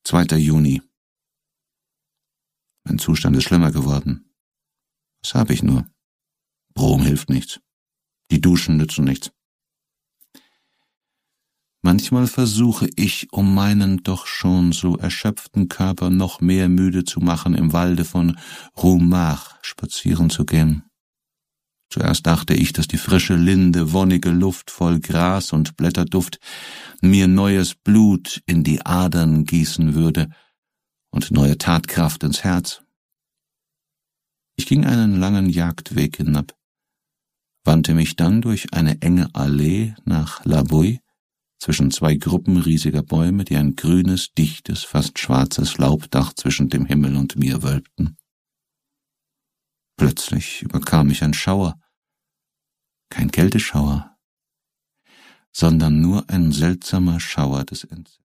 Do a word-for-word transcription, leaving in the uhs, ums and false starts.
zweiter Juni. Mein Zustand ist schlimmer geworden. Was habe ich nur? Brom hilft nichts. Die Duschen nützen nichts. Manchmal versuche ich, um meinen doch schon so erschöpften Körper noch mehr müde zu machen, im Walde von Roumare spazieren zu gehen. Zuerst dachte ich, dass die frische, linde, wonnige Luft voll Gras und Blätterduft mir neues Blut in die Adern gießen würde und neue Tatkraft ins Herz. Ich ging einen langen Jagdweg hinab, wandte mich dann durch eine enge Allee nach La Bouille, zwischen zwei Gruppen riesiger Bäume, die ein grünes, dichtes, fast schwarzes Laubdach zwischen dem Himmel und mir wölbten. Plötzlich überkam mich ein Schauer, kein Kälteschauer, sondern nur ein seltsamer Schauer des Entsetzens.